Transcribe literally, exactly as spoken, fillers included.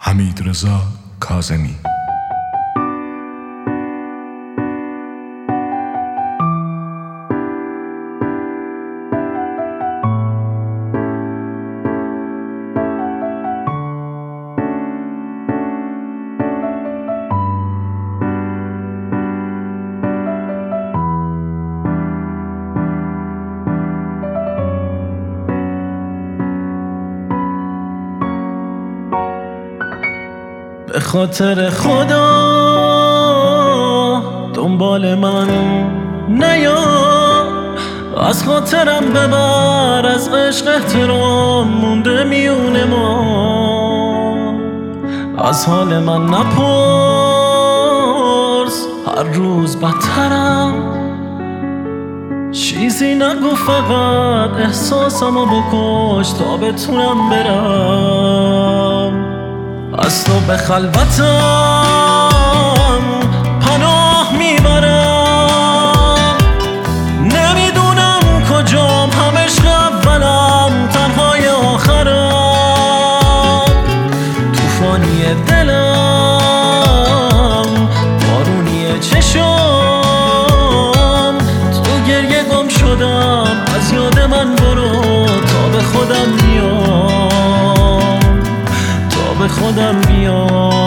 حمیدرضا کاظمی. به خاطر خدا دنبال من نیا، از خاطرم ببر، از عشق احترام مونده میونه ما. از حال من نپرس، هر روز بدترم، چیزی نگو، فقط احساسمو بکش تا بتونم برم. از تو به خلوتم پناه میبرم، نمیدونم کجام، هم عشق اولم، تنهای آخرم. توفانی دلم، بارونی چشم، تو گریه گم شدم، از یاد من برو تا به خودم بیام، تا به خودم